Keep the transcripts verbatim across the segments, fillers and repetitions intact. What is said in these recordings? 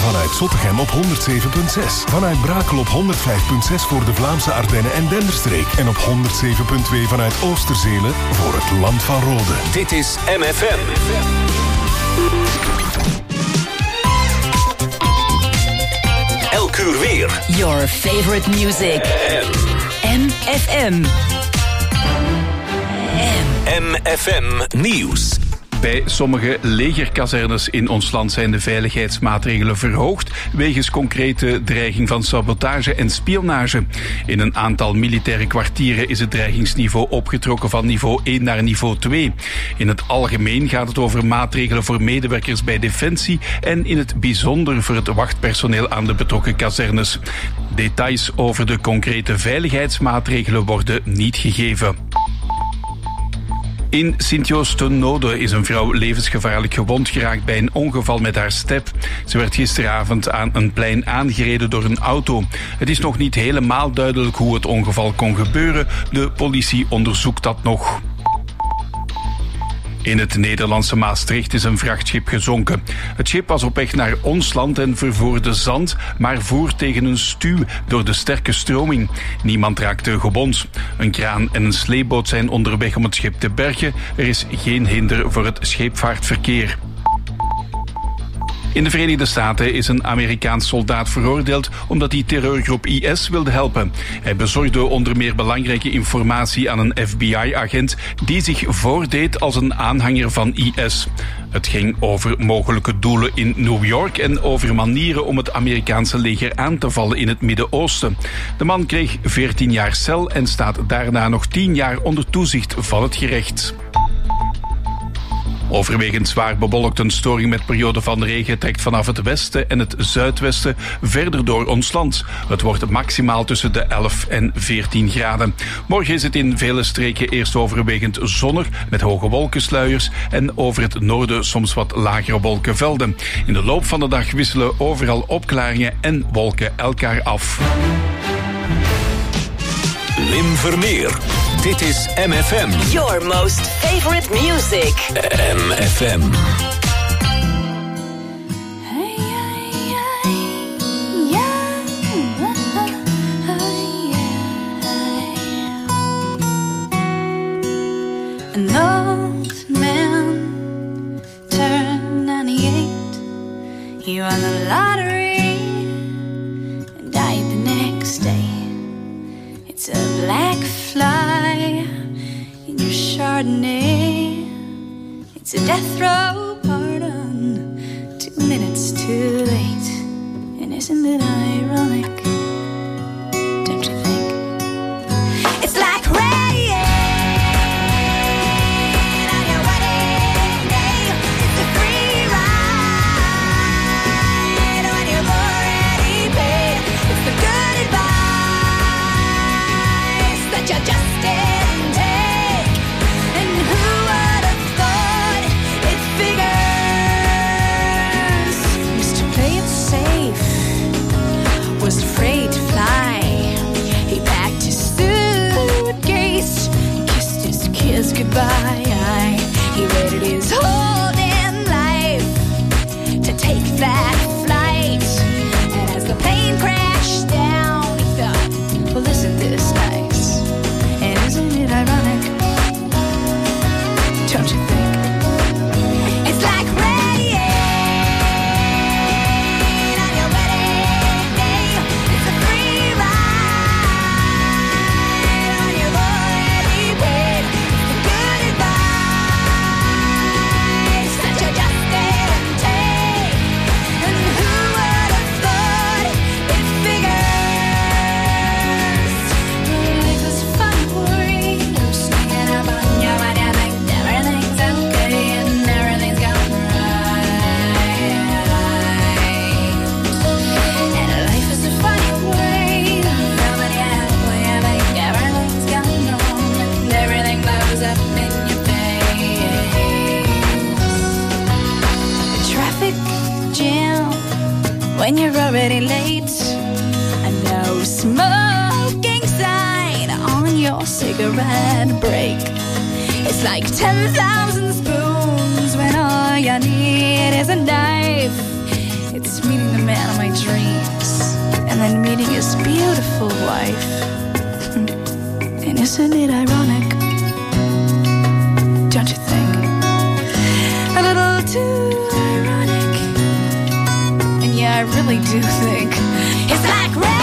Vanuit Zottegem op honderd zeven komma zes. Vanuit Brakel op honderd vijf komma zes voor de Vlaamse Ardennen en Denderstreek. En op honderd zeven komma twee vanuit Oosterzelen voor het Land van Rode. Dit is M F M. Elk uur weer. Your favorite music. M F M. M F M Nieuws. Bij sommige legerkazernes in ons land zijn de veiligheidsmaatregelen verhoogd wegens concrete dreiging van sabotage en spionage. In een aantal militaire kwartieren is het dreigingsniveau opgetrokken van niveau één naar niveau twee. In het algemeen gaat het over maatregelen voor medewerkers bij Defensie en in het bijzonder voor het wachtpersoneel aan de betrokken kazernes. Details over de concrete veiligheidsmaatregelen worden niet gegeven. In Sint-Joost-ten-Noode is een vrouw levensgevaarlijk gewond geraakt bij een ongeval met haar step. Ze werd gisteravond aan een plein aangereden door een auto. Het is nog niet helemaal duidelijk hoe het ongeval kon gebeuren. De politie onderzoekt dat nog. In het Nederlandse Maastricht is een vrachtschip gezonken. Het schip was op weg naar ons land en vervoerde zand, maar voer tegen een stuw door de sterke stroming. Niemand raakte gewond. Een kraan en een sleepboot zijn onderweg om het schip te bergen. Er is geen hinder voor het scheepvaartverkeer. In de Verenigde Staten is een Amerikaans soldaat veroordeeld omdat hij terreurgroep I S wilde helpen. Hij bezorgde onder meer belangrijke informatie aan een F B I-agent die zich voordeed als een aanhanger van I S. Het ging over mogelijke doelen in New York en over manieren om het Amerikaanse leger aan te vallen in het Midden-Oosten. De man kreeg veertien jaar cel en staat daarna nog tien jaar onder toezicht van het gerecht. Overwegend zwaar bewolkt, een storing met periode van regen trekt vanaf het westen en het zuidwesten verder door ons land. Het wordt maximaal tussen de elf en veertien graden. Morgen is het in vele streken eerst overwegend zonnig met hoge wolkensluiers en over het noorden soms wat lagere wolkenvelden. In de loop van de dag wisselen overal opklaringen en wolken elkaar af. Wim Vermeer. Dit is M F M. Your most favorite music. M F M. An old man turned ninety-eight. He won the lottery and died the next day. It's a black fly in your Chardonnay. It's a death row pardon, two minutes too late. And isn't it ironic? Don't you think? It's like rain on your wedding day. It's a free ride when you've already paid. It's the good advice that you just didn't take. And who would have thought it figures? Mister Play It Safe was afraid to fly. He packed his suitcase, kissed his kids goodbye. He waited his whole damn life to take that flight. And as the plane crashed down, he thought, well, isn't this nice? And isn't it ironic? Don't you think? It's like rain on your wedding day. It's a free ride when you've already paid. It's the good advice that you just didn't take. And who would have thought it figures? Life is fun for you, sneaking up on you when you think everything's okay and everything's going right. And life is a funny way, nobody halfway, I think everything's going wrong and everything blows up in your face. The traffic jam when you're already late, and no smoking sign on your cigarette break. It's like ten thousand spoons when all you need is a knife. It's meeting the man dreams and then meeting his beautiful wife. And isn't it ironic? Don't you think? A little too ironic. And yeah, I really do think it's like rain.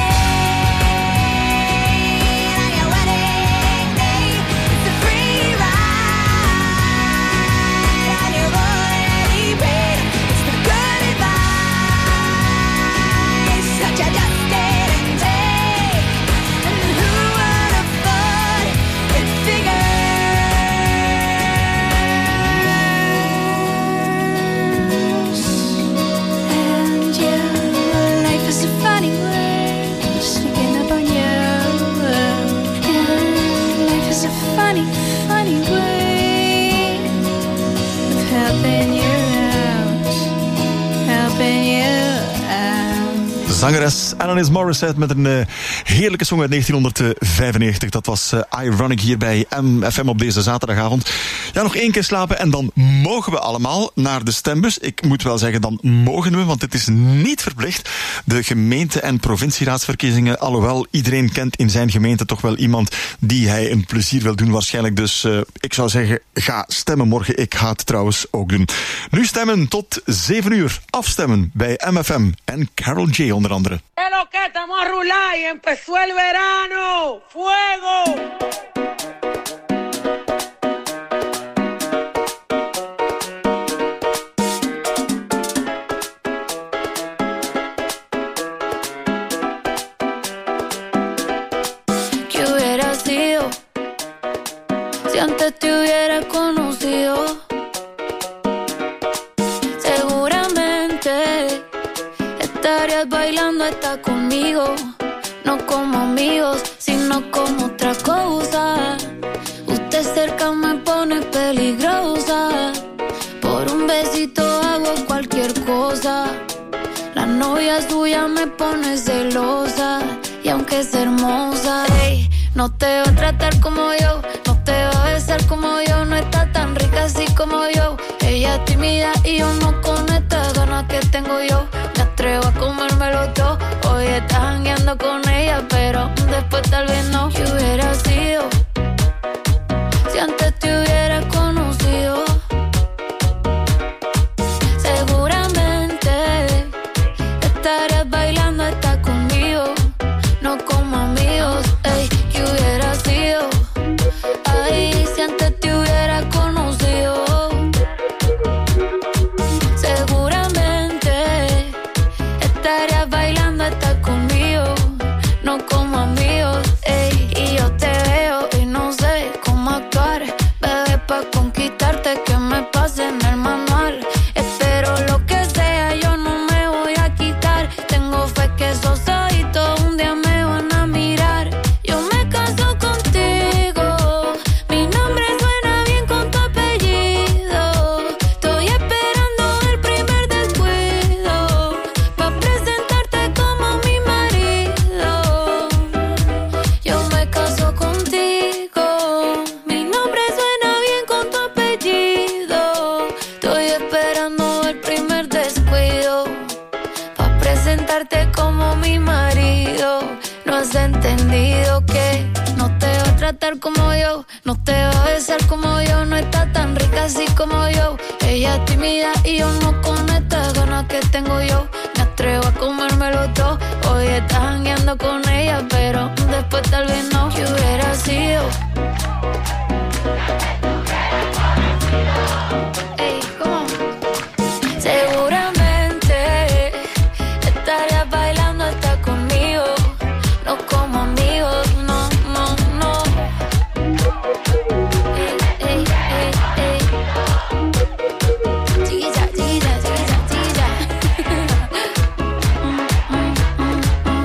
Zangeres Alanis Morissette met een uh, heerlijke song uit negentienhonderdvijfennegentig. Dat was uh, Ironic hier bij M F M op deze zaterdagavond. Ja, nog één keer slapen en dan mogen we allemaal naar de stembus. Ik moet wel zeggen, dan mogen we, want het is niet verplicht. De gemeente- en provincieraadsverkiezingen, alhoewel iedereen kent in zijn gemeente toch wel iemand die hij een plezier wil doen waarschijnlijk. Dus uh, ik zou zeggen, ga stemmen morgen. Ik ga het trouwens ook doen. Nu stemmen tot zeven uur. Afstemmen bij M F M en Carol J onder andere. ¡Es lo que estamos a rular y empezó el verano! ¡Fuego! ¿Qué hubiera sido si antes te hubiera conocido? Seguramente estarías bailando hasta conmigo, no como amigos, sino como otra cosa. Usted cerca me pone peligrosa, por un besito hago cualquier cosa. La novia suya me pone celosa, y aunque es hermosa, ey, no te va a tratar como yo, no te va a besar como yo, no está tan rica así como yo. Ella es tímida y yo no con estas ganas que tengo yo. Me atrevo a comérmelo todo. Hoy estás jangueando con ella, pero después tal vez no. ¿Qué hubiera sido si antes te hubiera conocido? Seguramente estarías bailando hasta conmigo, no como amigos. Ey, ¿qué hubiera sido? Ay, si antes te hubiera conocido. Seguramente estarías bailando hasta conmigo, no como amigos. Ey, y yo te veo y no sé cómo actuar, bebé, pa' conquistarte que me pase en el manual. Espero lo que sea, yo no me voy a quitar. Tengo fe que esos ojitos un día me van a mirar. Yo me caso contigo, mi nombre suena bien con tu apellido. Estoy esperando el primer descuido pa' presentarte como mi marido. Yo me caso contigo, mi nombre suena bien con tu apellido. Estoy esperando el primer descuido pa' presentarte como mi marido. No has entendido que no te va a tratar como yo, no te va a besar como yo, no está tan rica así como yo. Ella es tímida y yo no con estas ganas que tengo yo. Me atrevo a comérmelo todo. Hoy estás jangueando con ella, pero después tal vez no. ¿Qué hubiera sido? Ey, ¿cómo? Seguramente estarías bailando hasta conmigo, no como amigos, no, no, no. Ey, ey, ey, ey. Chiquilla, chiquilla, chiquilla, chiquilla. Mm, mm, mm, mm.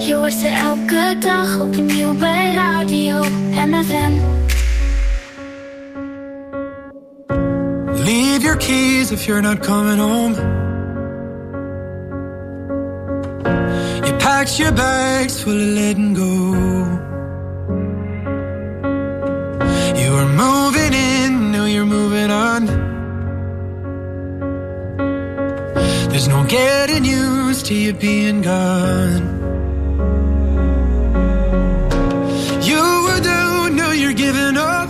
Je hoort ze elke dag opnieuw bij Radio M F M. Leave your keys if you're not coming home. You packed your bags full of letting go. You were moving in, now you're moving on. There's no getting used to you being gone. You were down, now you're giving up.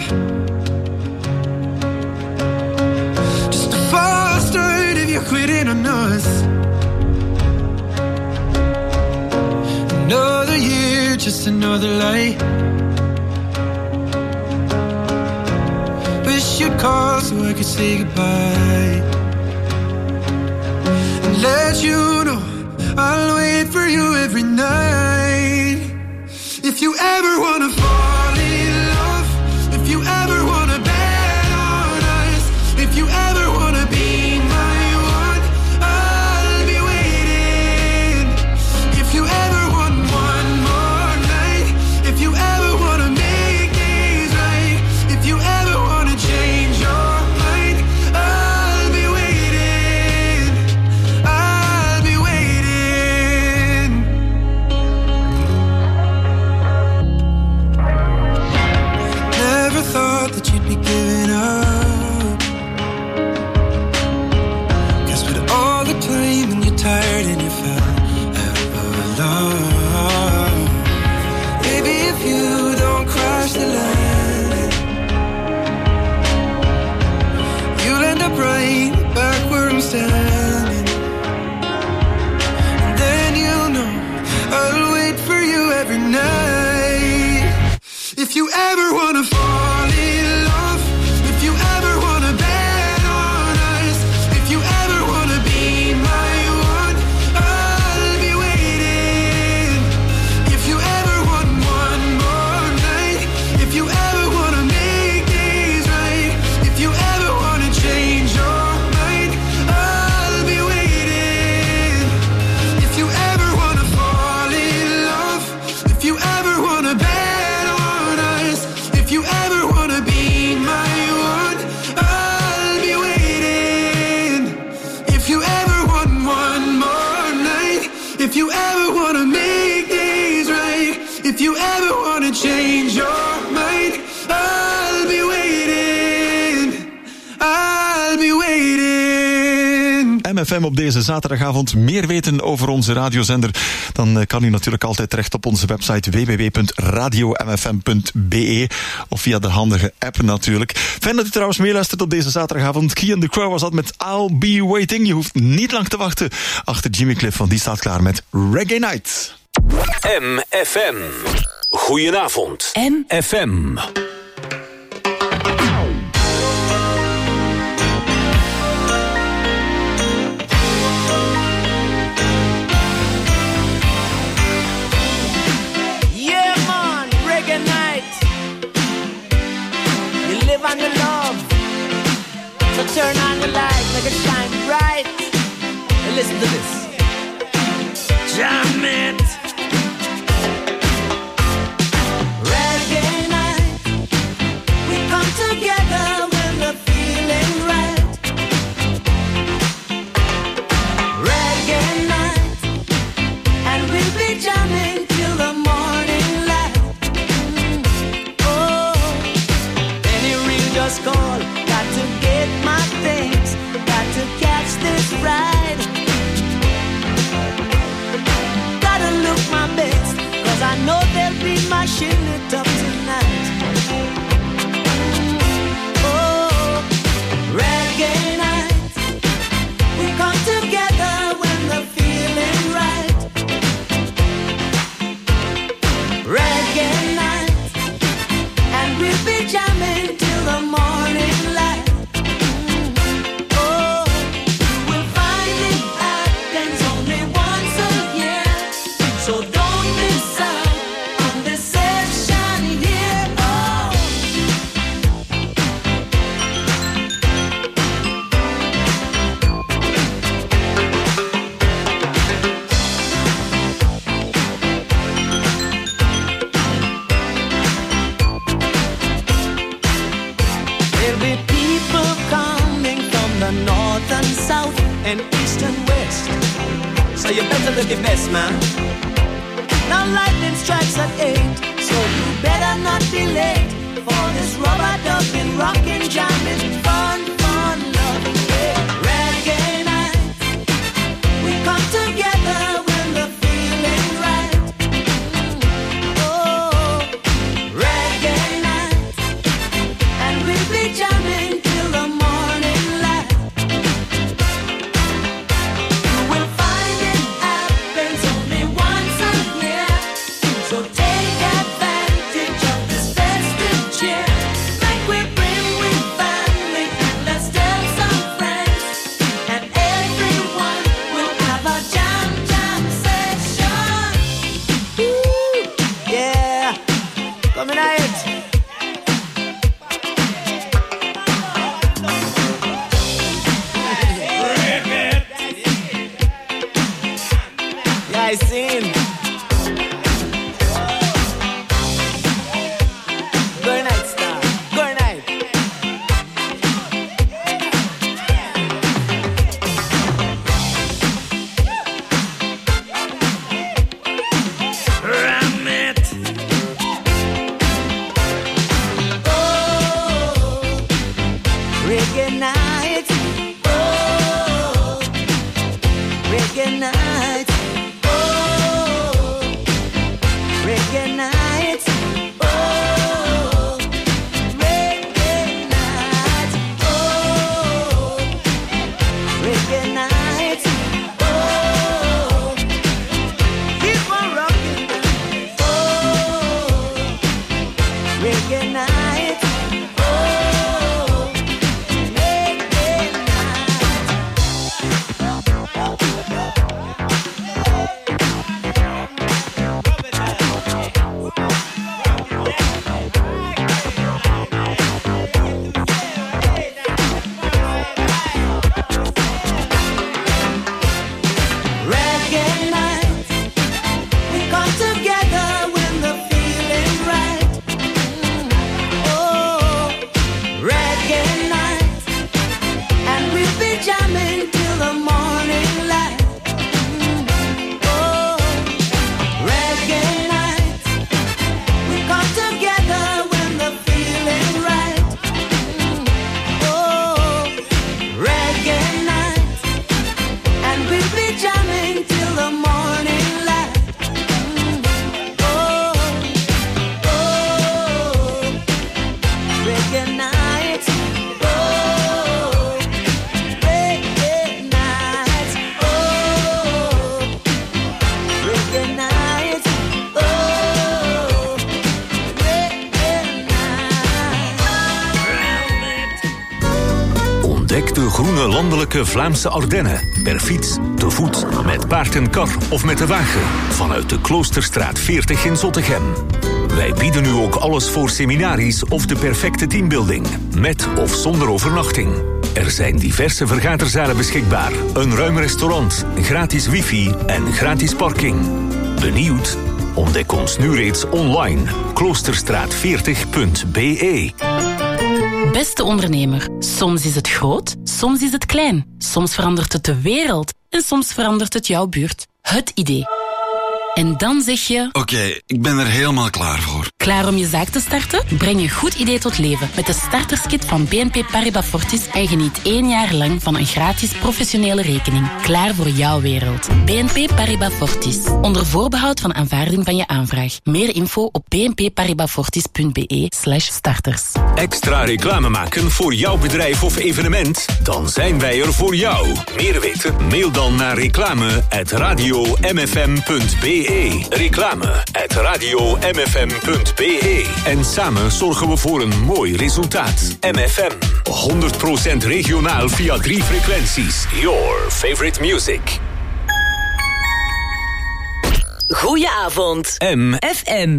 Just a false start if you're quitting on us. Another year, just another lie. Wish you'd call so I could say goodbye. And let you know I'll wait for you every night. If you ever wanna fall in love, if you ever wanna bet on us, if you ever wanna be my one, I'll be waiting. If you ever want one more night, if you ever wanna make things right, if you ever wanna change your mind, I'll be waiting. I'll be waiting. Never thought that you'd be giving up. 'Cause with all the time and you're tired and you fell out of love. Baby, if you don't crash the landing, you'll end up right back where I'm standing. And then you'll know I'll wait for you every night. If you ever wanna fall in love, if you ever wanna bet on us, if you ever wanna be my one, I'll be waiting. If you ever want one more night, if you ever wanna make things right, if you ever wanna change your mind, I'll be waiting. If you ever wanna fall in love, if you ever wanna bet on us, if you ever wanna be my one, I'll be waiting. If you ever want one more night, if you ever wanna make things right, if you ever wanna change your mind, I'll be waiting. I'll be waiting. M F M op deze zaterdagavond. Meer weten over onze radiozender, dan kan u natuurlijk altijd terecht op onze website w w w punt radio m f m punt b e of via de handige app natuurlijk. Fijn dat u trouwens meeluistert op deze zaterdagavond. Kian the Crow was dat met I'll Be Waiting. Je hoeft niet lang te wachten achter Jimmy Cliff, want die staat klaar met Reggae Night. M F M. Goedenavond. M F M. Yeah, man, reggae night. You live on the love. So turn on the light, make it shine bright. And listen to this. Jam it. Reggae night. We come together when we're feeling right. Reggae night. And we'll be jamming till the morning light. Oh, any real just call. Got to get my things. Got to catch this ride. Gotta look my best, 'cause I know they'll be mashing it up tonight. Oh, reggae night. We come together when the feeling right. Reggae night. And we'll be jamming till the morning light. Oh, you will find it happens only once a year. So don't miss out on this session the best man. Now lightning strikes at eight, so you better not be late for this rubber ducking, rockin', jamming, fun, fun, loving day. Reggae night, we come together when the feeling's right. Oh, reggae night, and we'll be jamming till the morning light. You will find it happens only once a year, so take advantage of this festive cheer. Like we bring with family, and let's tell some friends, and everyone will have a jam jam session. Woo, yeah, coming out. Yeah, I seen. Good night, star. Good night. Ram it. Oh, reggae night. Oh, reggae night. Oh, reggae night. Oh, reggae night. Oh, reggae night. Oh, keep on rocking. Oh, reggae night. Oh, reggae Reggae night, we come together when the feeling's right. Oh, reggae night, and we'll be jamming till the morning light. Oh, reggae night, we come together when the feeling's right. Oh, reggae night, and we'll be jamming till the morning light. Oh, oh, reggae night. Oh, reggae night. Oh, reggae night. Oh, reggae night. Ontdek de groene landelijke Vlaamse Ardennen. Per fiets, te voet, met paard en kar of met de wagen. Vanuit de Kloosterstraat veertig in Zottegem. Wij bieden u ook alles voor seminaries of de perfecte teambuilding. Met of zonder overnachting. Er zijn diverse vergaderzalen beschikbaar. Een ruim restaurant, gratis wifi en gratis parking. Benieuwd? Ontdek ons nu reeds online. kloosterstraat veertig punt b e. Beste ondernemer, soms is het groot, soms is het klein. Soms verandert het de wereld en soms verandert het jouw buurt. Het idee. En dan zeg je... Oké, okay, ik ben er helemaal klaar voor. Klaar om je zaak te starten? Breng je goed idee tot leven met de starterskit van B N P Paribas Fortis en geniet één jaar lang van een gratis professionele rekening. Klaar voor jouw wereld. B N P Paribas Fortis. Onder voorbehoud van aanvaarding van je aanvraag. Meer info op b n p paribas fortis punt b e slash starters. Extra reclame maken voor jouw bedrijf of evenement? Dan zijn wij er voor jou. Meer weten? Mail dan naar reclame at radio m f m punt b e. Reclame at radio m f m punt b e. En samen zorgen we voor een mooi resultaat. M F M. honderd procent regionaal via drie frequenties. Your favorite music. Goedenavond. M F M.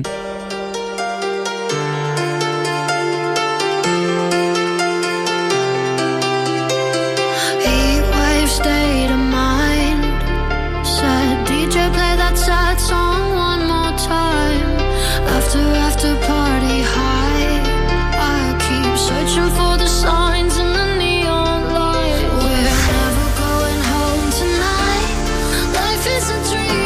Heatwave state of mind. Said D J play that sad song one more time. After after party high. I keep searching for the signs in the neon light. We're never going home tonight. Life is a dream.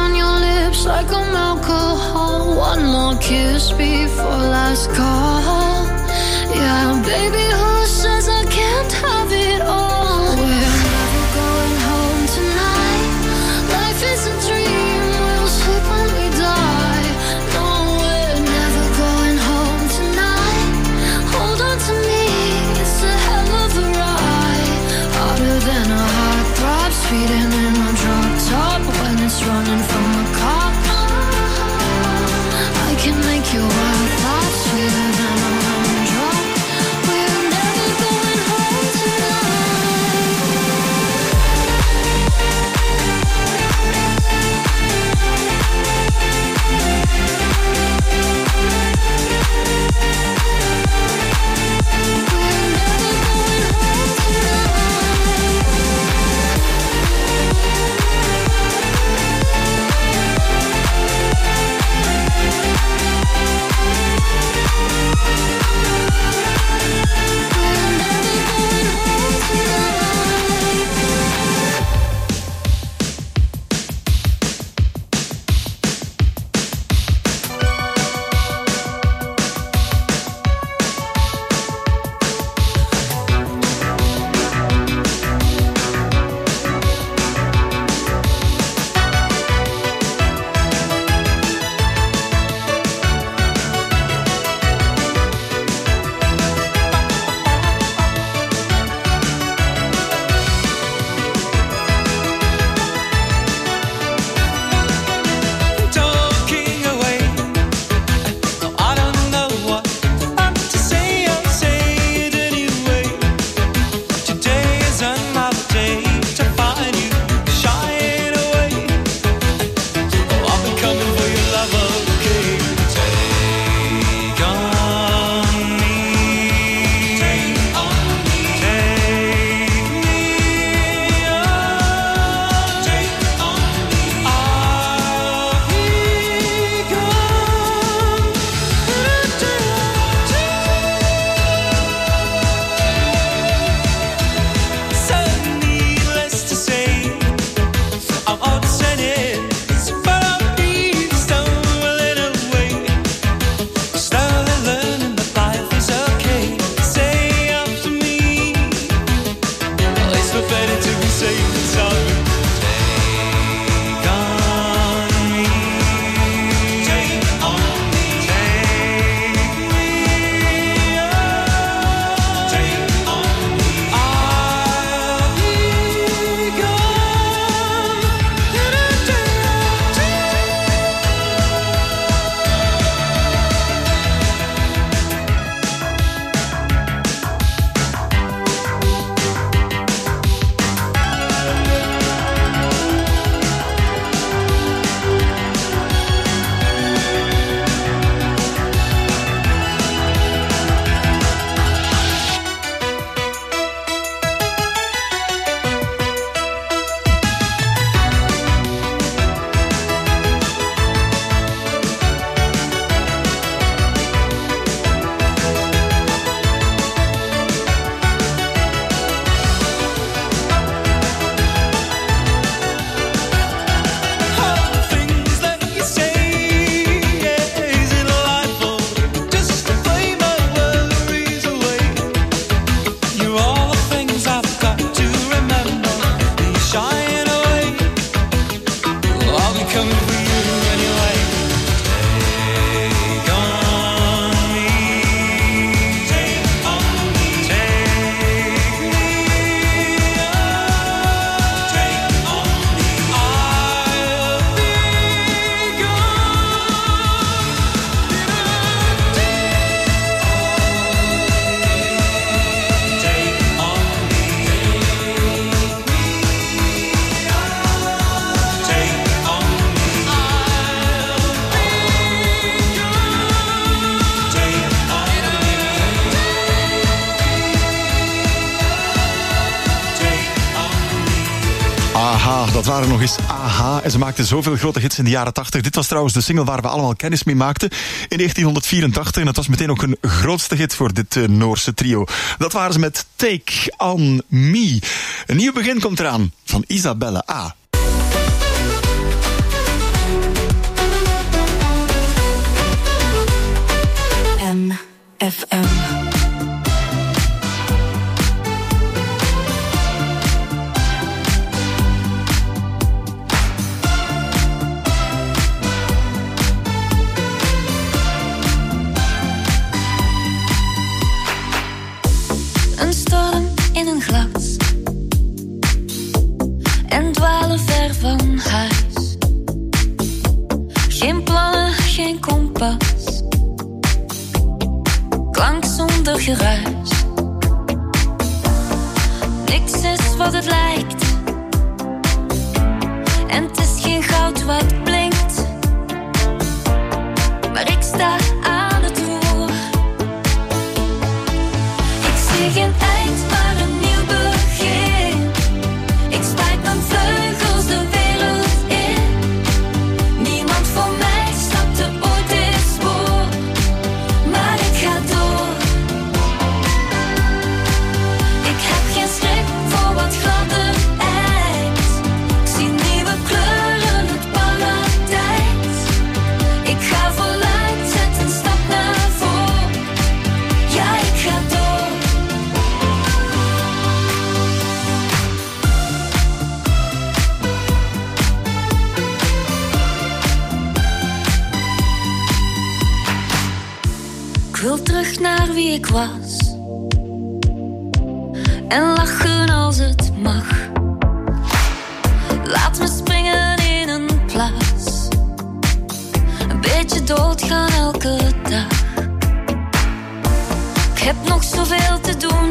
on your lips like I'm alcohol. One more kiss before last call. Yeah, baby, who says I can't have it all? We're never going home tonight. Life is a dream, we'll sleep when we die. No, we're never going home tonight. Hold on to me, it's a hell of a ride. Harder than a heartthrob, speeding in a drop top when it's running from a cop. I can make your wild thoughts sweeter than a lemon drop. We're never going home A H, dat waren nog eens A H. En ze maakten zoveel grote hits in de jaren tachtig. Dit was trouwens de single waar we allemaal kennis mee maakten in negentien vierentachtig. En dat was meteen ook een grootste hit voor dit uh, Noorse trio. Dat waren ze met Take On Me. Een nieuw begin komt eraan van Isabelle A. bas. Klank zonder geruis. Niks is wat het lijkt. En het is geen goud wat blinkt. Maar ik sta aan het roer. Ik zie geen eind, maar een nieuw begin. Ik spuit mijn vleugels de wereld in. Niemand voor mij stapte ooit dit spoor. Maar ik ga door. Ik heb geen schrik voor wat gladde ijs. Ik zie nieuwe kleuren, het paradijs. Ik ga voluit, zet een stap naar voren. Ja, ik ga door. Ik wil terug naar wie ik was. En lachen als het mag. Laat me springen in een plas. Een beetje doodgaan elke dag. Ik heb nog zoveel te doen.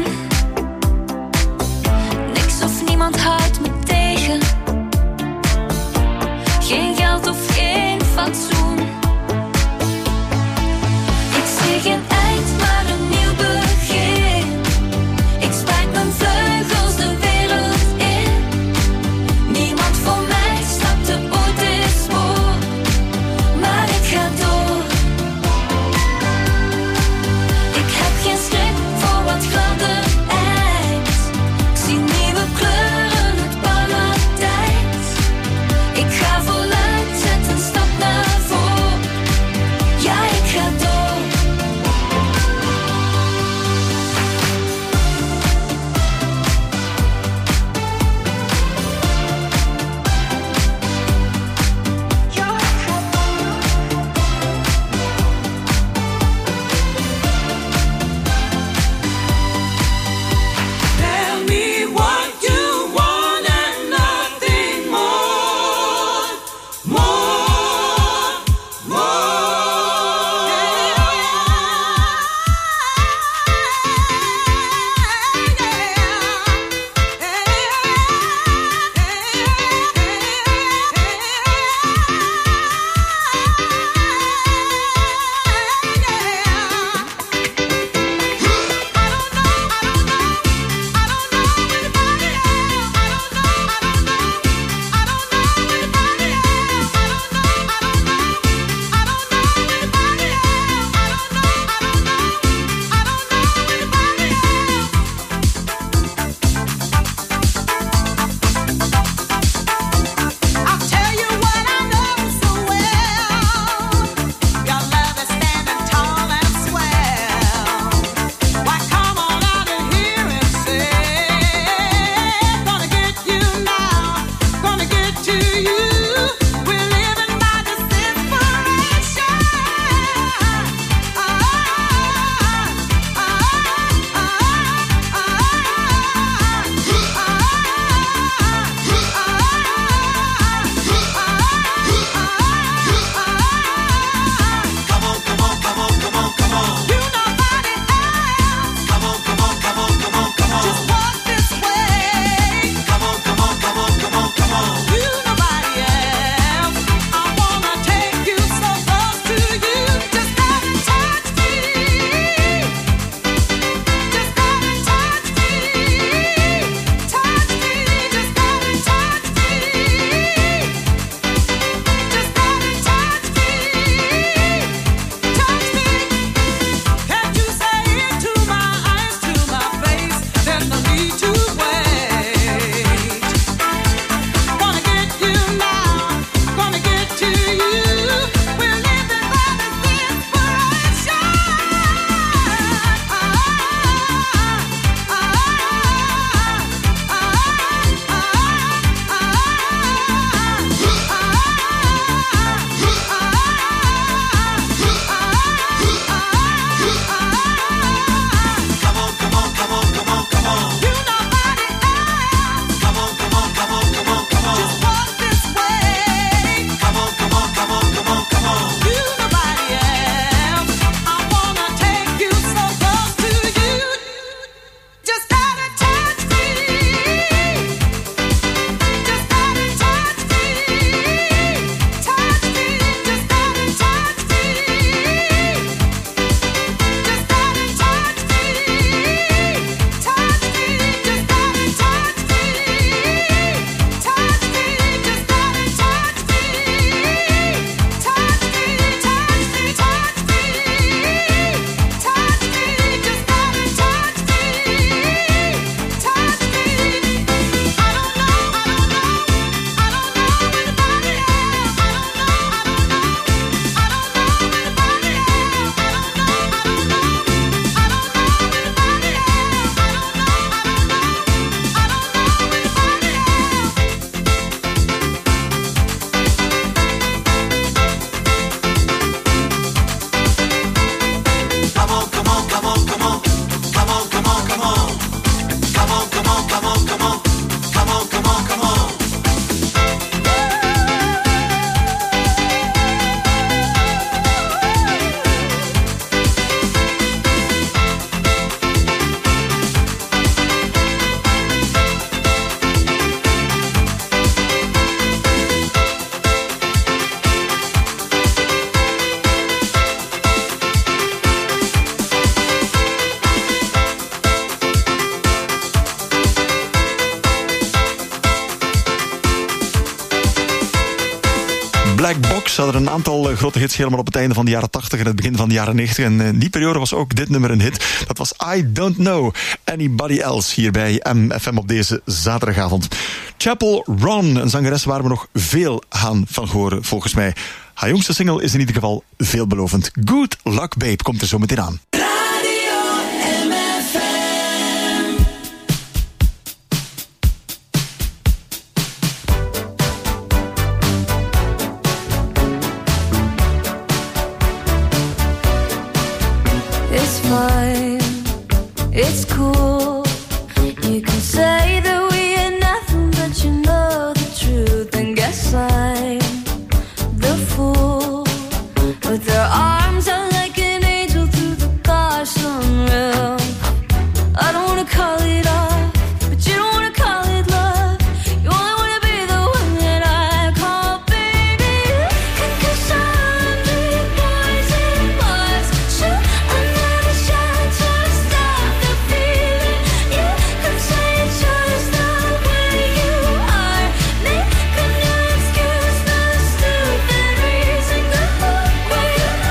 Niks of niemand houdt me tegen. Geen geld of geen fatsoen. Ik zie geen eind, maar een nieuw begin. Ik spuit mijn vleugels de wereld in. Niemand voor mij stapte ooit dit spoor. Maar ik ga door. Ik heb geen schrik voor wat gladde ijs. Ik zie nieuwe kleuren, het paradijs. Ik ga voluit, zet een stap naar voren. Ja, ik ga door. hadden een aantal uh, grote hits helemaal op het einde van de jaren tachtig en het begin van de jaren negentig. En in die periode was ook dit nummer een hit. Dat was I Don't Know Anybody Else hier bij M F M op deze zaterdagavond. Chapel Ron, een zangeres waar we nog veel gaan van horen volgens mij. Haar jongste single is in ieder geval veelbelovend. Good Luck Babe komt er zo meteen aan. It's fine, it's cool. You can say that we ain't nothing, but you know the truth. And guess I'm the fool with their arms out like an angel through the car sunroof. I don't wanna call it off, but you don't wanna call it love. You only wanna be the one that I call baby. Cause I'm big boys and boys. Sure, I'm not a shy to stop the feeling. You could say it's just the way you are. Make a new excuse, not a stupid reason. Good luck, baby.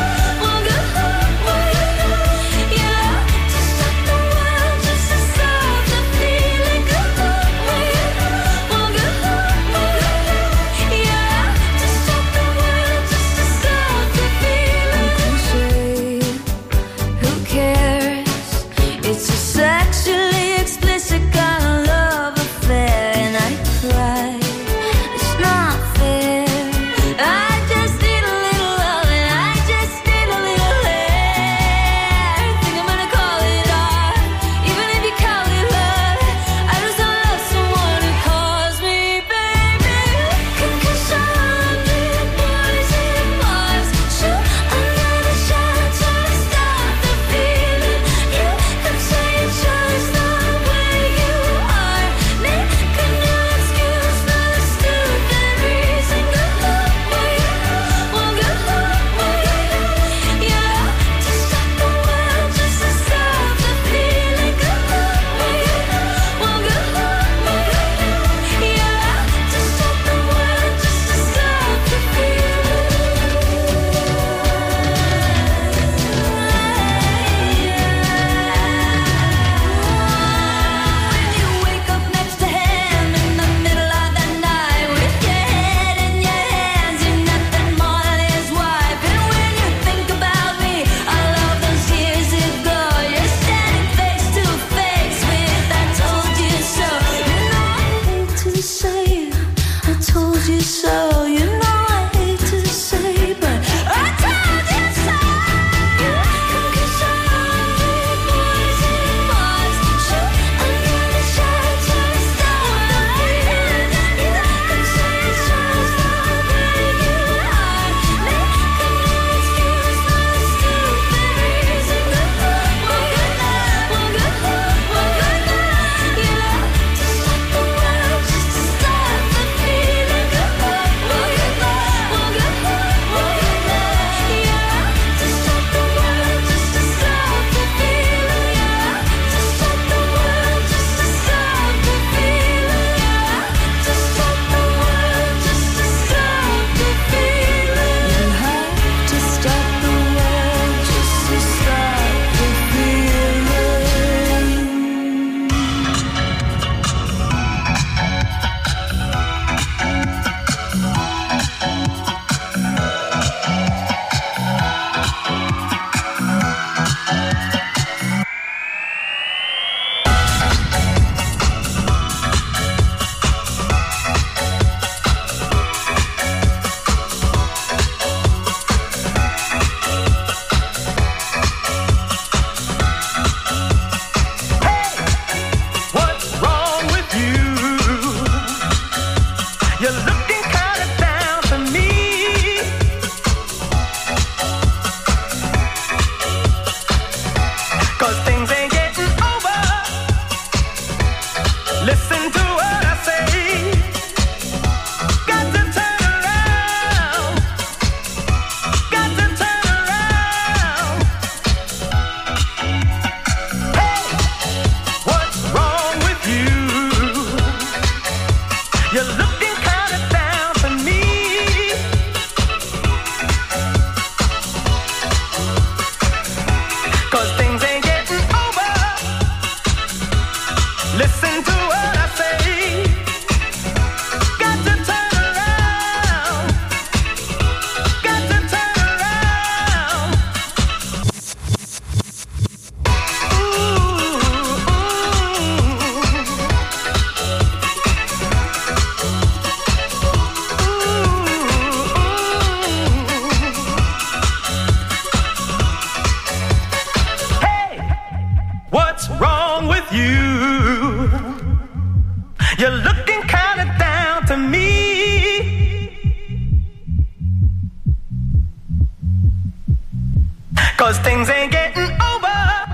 'cause things ain't getting over.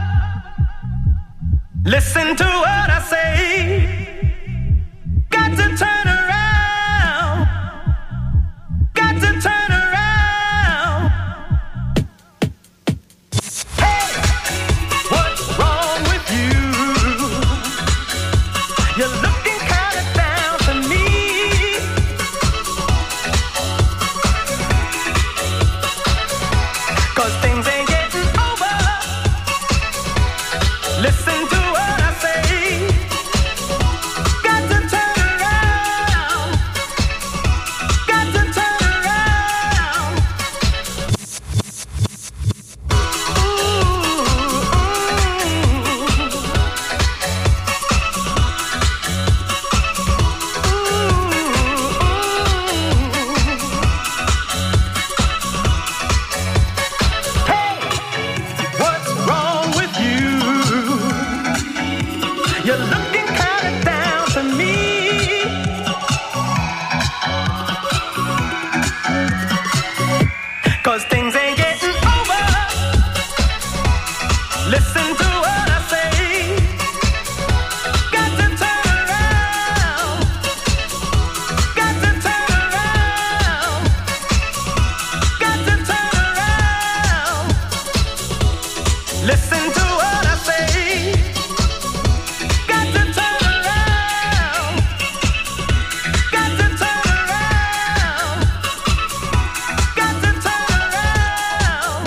Listen to what I say. Got to turn around. Got to turn around. Hey, what's wrong with you? You're looking kind of down to me. 'Cause things ain't getting over. Listen to what I say. Got to turn around. Got to turn around. Hey, what's wrong with you? You're looking kind of down to me. 'Cause things ain't getting over. Listen to what I say. Got to turn around. Got to turn around. Got to turn around. Listen to what I say. Got to turn around. Got to turn around. Got to turn around.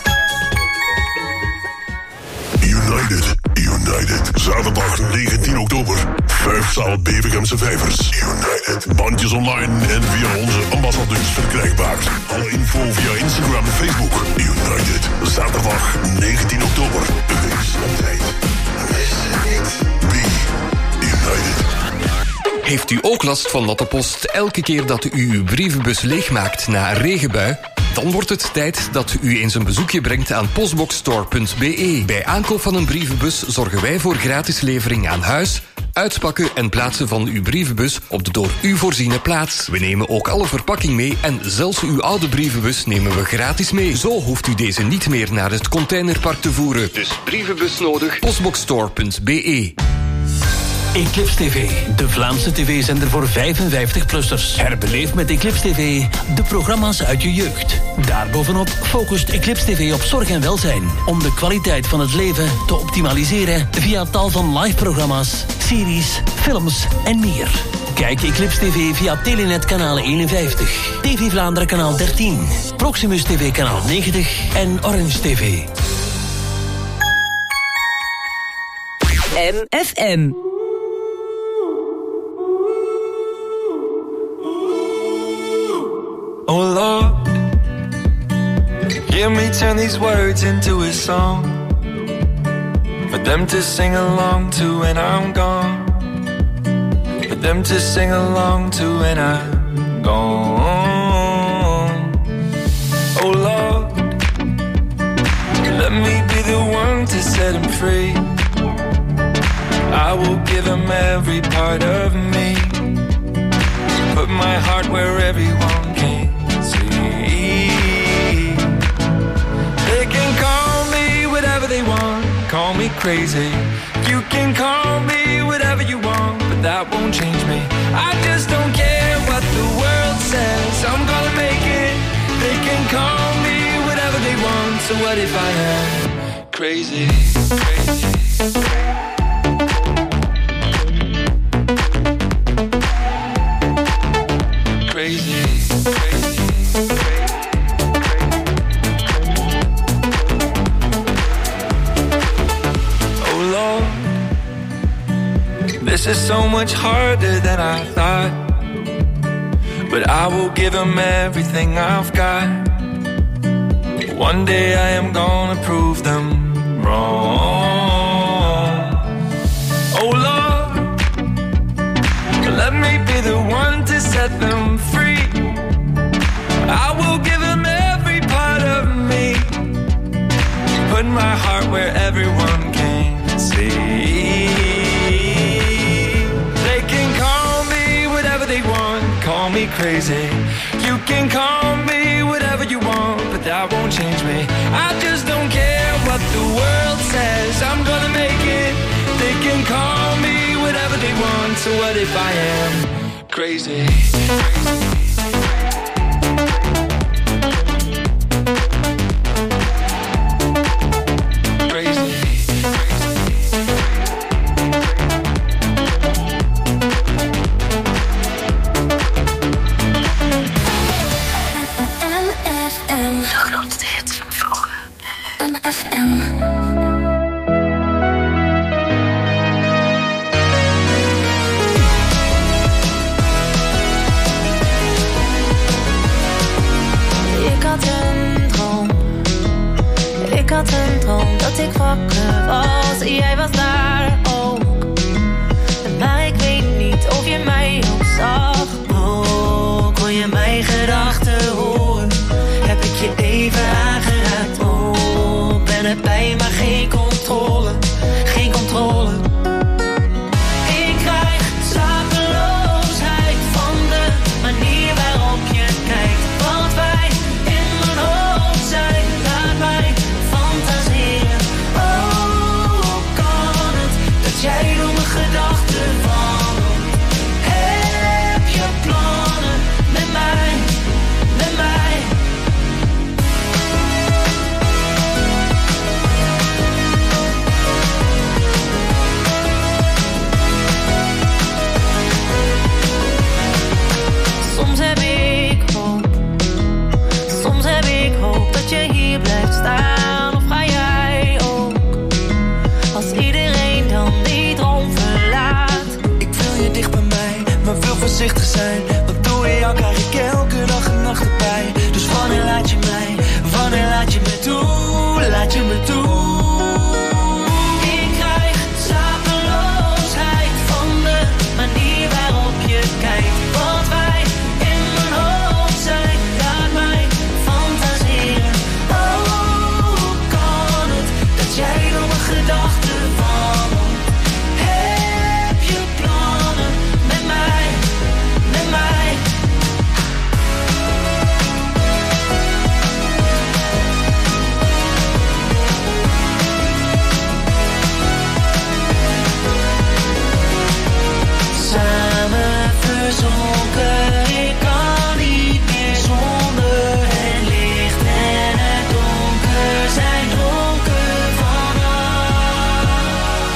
United, United. Zaterdag negentien oktober. Vijfzaal Bevegemse Vijvers. United. Bandjes online en via onze ambassadeurs verkrijgbaar. Alle info via Instagram en Facebook. United. Zaterdag negentien oktober. Wees op tijd. Mis het niet. Be United. Heeft u ook last van natte post elke keer dat u uw brievenbus leegmaakt na een regenbui? Dan wordt het tijd dat u eens een bezoekje brengt aan postboxstore punt b e. Bij aankoop van een brievenbus zorgen wij voor gratis levering aan huis, uitpakken en plaatsen van uw brievenbus op de door u voorziene plaats. We nemen ook alle verpakking mee en zelfs uw oude brievenbus nemen we gratis mee. Zo hoeft u deze niet meer naar het containerpark te voeren. Dus brievenbus nodig, postboxstore punt b e. Eclipse T V, de Vlaamse tv-zender voor vijfenvijftig-plussers. Herbeleef met Eclipse T V de programma's uit je jeugd. Daarbovenop focust Eclipse T V op zorg en welzijn, om de kwaliteit van het leven te optimaliseren via tal van live-programma's, series, films en meer. Kijk Eclipse T V via Telenet kanaal eenenvijftig, T V Vlaanderen kanaal dertien, Proximus T V kanaal negentig en Orange T V. M F M. Oh Lord, hear me turn these words into a song for them to sing along to when I'm gone, for them to sing along to when I'm gone. Oh Lord, let me be the one to set him free. I will give him every part of me, put my heart where everyone can see. They can call me whatever they want, call me crazy. You can call me whatever you want, but that won't change me. I just don't care what the world says, I'm gonna make it. They can call me whatever they want, so what if I am crazy, crazy. Crazy, crazy, oh Lord, this is so much harder than I thought, but I will give him everything I've got. One day I am gonna prove them wrong. Oh Lord, let me be the one to set them free. I will give them every part of me, put my heart where everyone can see. They can call me whatever they want, call me crazy. You can call me whatever you want, but that won't change me. I just don't care So what if I am crazy? Dat ik wakker was, jij was daar ook. Maar ik weet niet of je mij ook zag. Oh, kon je mijn gedachten horen? Heb ik je even aangeraakt? Oh, ben erbij, maar geen controle. Geen controle. Ik krijg slapeloosheid van de manier waarop je kijkt. Wat wij in mijn hoofd zijn, laat mij fantaseren. Oh, kan het dat jij door mijn gedachten wandelt? Heb je plannen met mij, met mij? Soms heb ik hoop, soms heb ik hoop dat je hier blijft staan. Of ga jij ook, als iedereen dan die droom verlaat? Ik wil je dicht bij mij, maar wil voorzichtig zijn. Want door jou krijg ik elke dag een nacht erbij. Dus wanneer laat je mij, wanneer laat je me toe, laat je me toe? Ik krijg slapeloosheid van de manier waarop je kijkt. Wat wij in mijn hoofd zijn, laat mij fantaseren. Oh, kan het dat jij door mijn gedachten wandelt? Heb je plannen met mij, met mij? Samen verzonken, ik kan niet meer zonder. Het licht en het donker zijn dronken vanaf.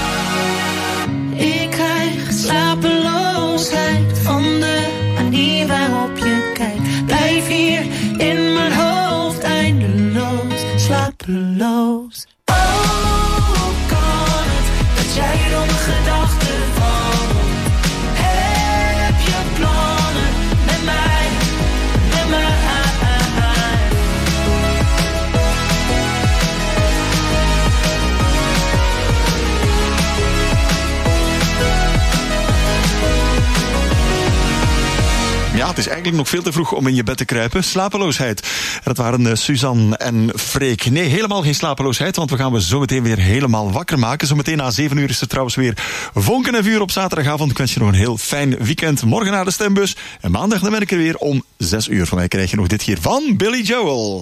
Ik krijg slapeloosheid van de manier waarop je kijkt. Blijf hier in mijn hoofd eindeloos slapeloos. Oh, kan het dat jij door mijn gedachten wandelt? Heb je plannen met mij, met mij? Ja, het is eigenlijk nog veel te vroeg om in je bed te kruipen. Slapeloosheid. En dat waren uh, Suzanne en Freek. Nee, helemaal geen slapeloosheid, want we gaan we zo meteen weer helemaal wakker maken. Zometeen na zeven uur is er trouwens weer vonken en vuur op zaterdagavond. Ik wens je nog een heel fijn weekend. Morgen naar de stembus. En maandag dan ben ik er weer om zes uur. Van mij krijg je nog dit hier van Billy Joel.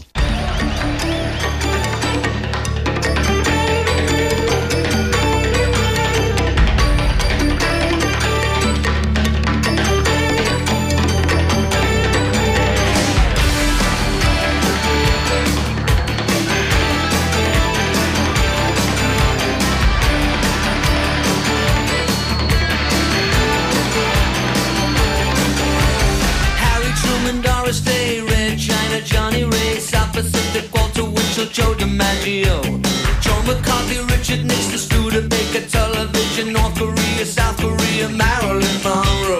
Harry Truman, Doris Day, Red China, Johnny Ray, South Pacific, Walter Winchell, Joe DiMaggio, Joe McCarthy, Richard Nixon, Studebaker, television, North Korea, South Korea, Marilyn Monroe.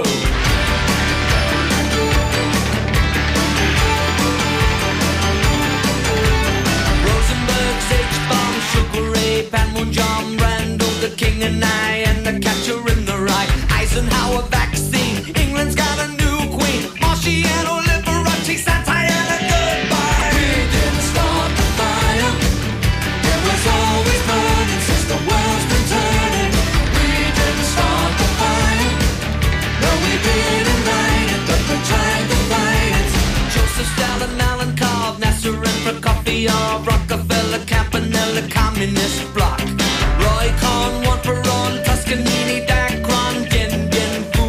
Rosenberg, H-Bomb, Sugar Ray, Panmun, John Randall, the King and I, and the Catcher in the Rye, Eisenhower vaccine, England's got a new queen, Marciano, Liberace, Santana, goodbye. We didn't start the fire, it was always burning since the world's been turning. We didn't start the fire, no we didn't light it, but we tried to fight it. Joseph Stalin, Alan Cobb, Nasser and Prokofiev, Rockefeller, Campanella, Communist Bloc, Roy Cohn, one for all, Toscanini, Dacron, Dien Bien Phu,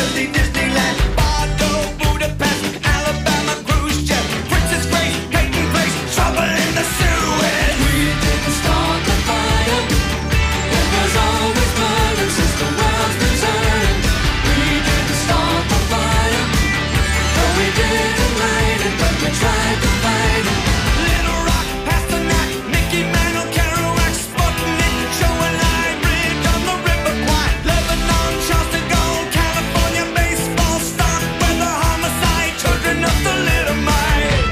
Jersey, Disneyland, Bordeaux, Budapest, Alabama, cruise jet, Princess Grace, Peyton Place, trouble in the Suez. We didn't start the fire. It was always burning since the world's been turning. We didn't start the fire. No, we didn't light it, but we tried to fight it. Little Rock, Pasternak, Mickey Mantle, Kerouac, Sputnik, Joe and I, Bridge on the River Kwai, Lebanon, Charleston, Gold, California, baseball, stock, weather, homicide, children of the little mite.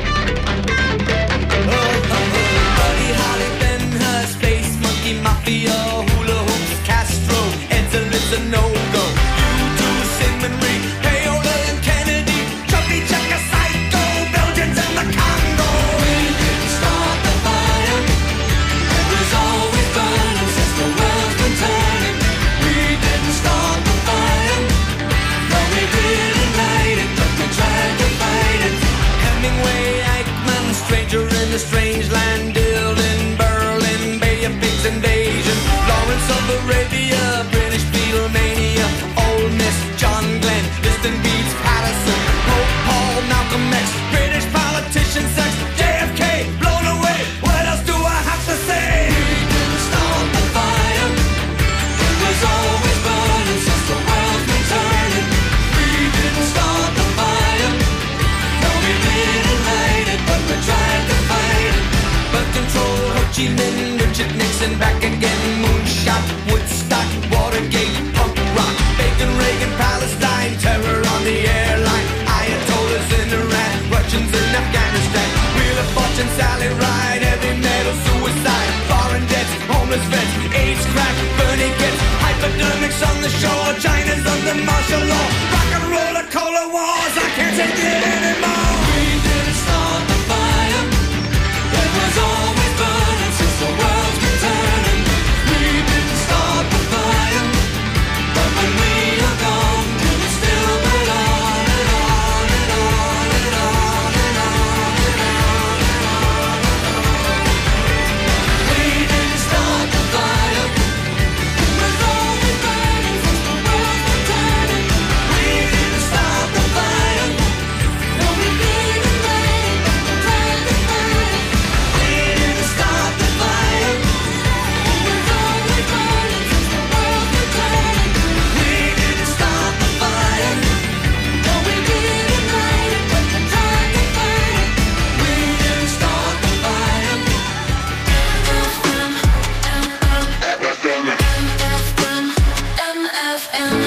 Oh, oh, oh. Buddy Holly, Ben Hur, Space Monkey, Mafia, Hula Hoops, Castro, Edsel, it's a no-go. You do Simon Reed, Payola and Kennedy, Chubby Checker, Psycho, Belgians and the Congo. We didn't start the fire. It was always burning since the world's been turning. We didn't start the fire. No, we didn't light it, but we tried to fight it. Hemingway, Eichmann, stranger in a strange land, Dylan, Berlin, Bay of Pigs invasion, Lawrence of Arabia, British Beatlemania, Ole Miss, John Glenn, Distant Beats, Patterson, Pope Paul, Malcolm X, British politician, sex, J F K, blown away. What else do I have to say? We didn't start the fire. It was always burning since the world's been turning. We didn't start the fire. No, we didn't light it, but we tried to fight it. But control, Ho Chi Minh, Richard Nixon, back again, moonshot, Woodstock, Watergate, punk rock, Bacon, Reagan, Palestine, terror on the airline, Ayatollahs in Iran, Russians in Afghanistan, Wheel of Fortune, Sally Ride, heavy metal, suicide, foreign debts, homeless vets, AIDS, crack, Bernie gets, hypodermics on the shore, China's under martial law, rock and roll, cola wars, I can't take it anymore. We didn't start the fire. It was always burning since the world's been turning. We didn't start the fire, but when we are gone, it will still burn on and on and on and on and on and on and on. We didn't start the fire. It was always burning since the world's been turning. We didn't start the fire. No, we didn't light it, but we tried to fight it. We didn't start the fire. It was always burning since the world's been turning. We didn't start the fire. No, we didn't light it, but we tried to fight it. We didn't start the fire. M F M.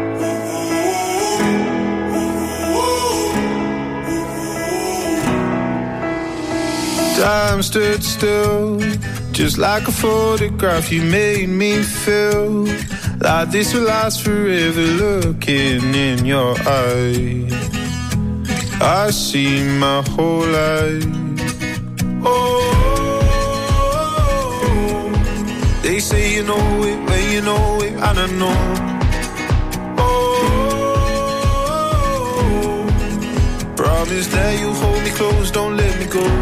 Time stood still, just like a photograph. You made me feel like this will last forever. Looking in your eyes, I see my whole life. Oh, they say you know it, when you know it, and I know. Oh, promise that you hold me close, don't let me go.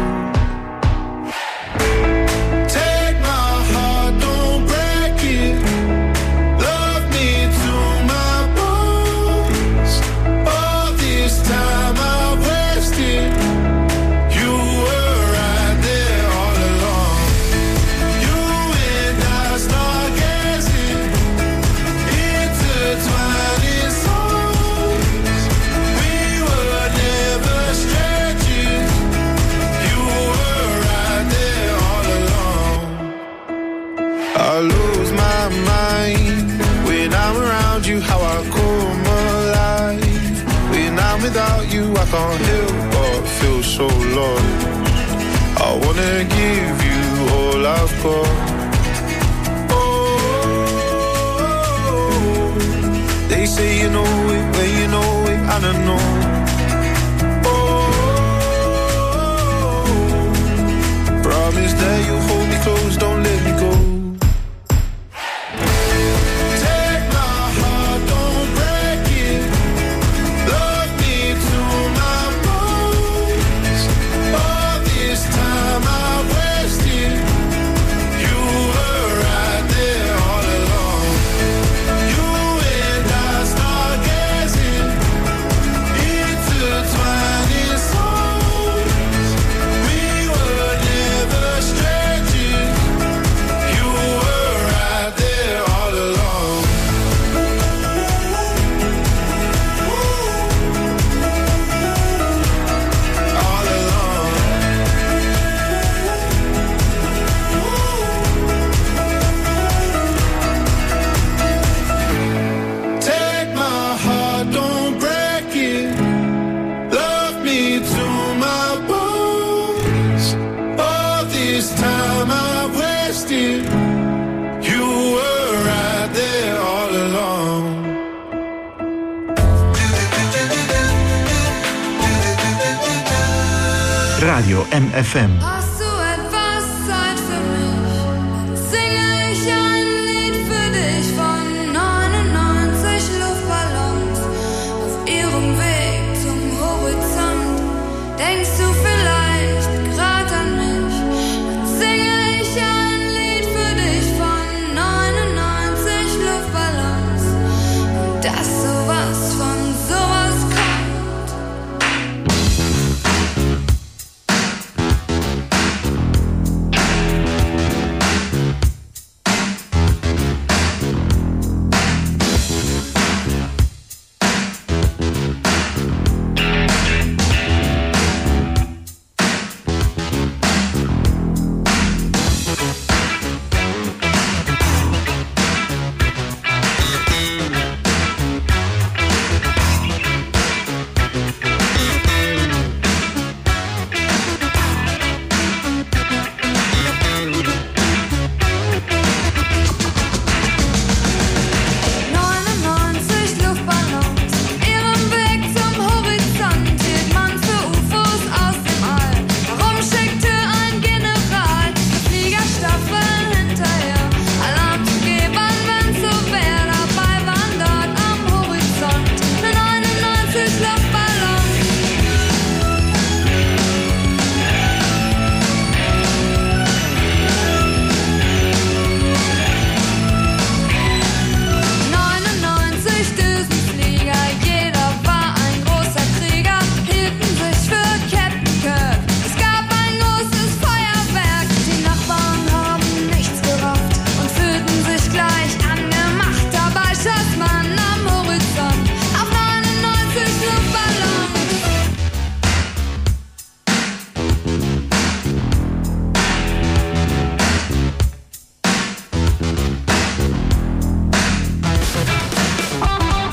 Take my heart, don't break it. Love me to my bones. All this time I wasted. You were right there all along. You and I stargazing, intertwining souls. We were never strangers. You were right there all along. I lose my mind when I'm around you. How I come alive when I'm without you. I can't help but feel so lost. I wanna give you all I've got. Oh, they say you know it, when you know it, and I know. Oh, promise that you hold me close, don't let me go. Take my heart, don't break it. Love me to my bones. All this time I wasted. You were right there all along. You and I stargazing. Radio M F M.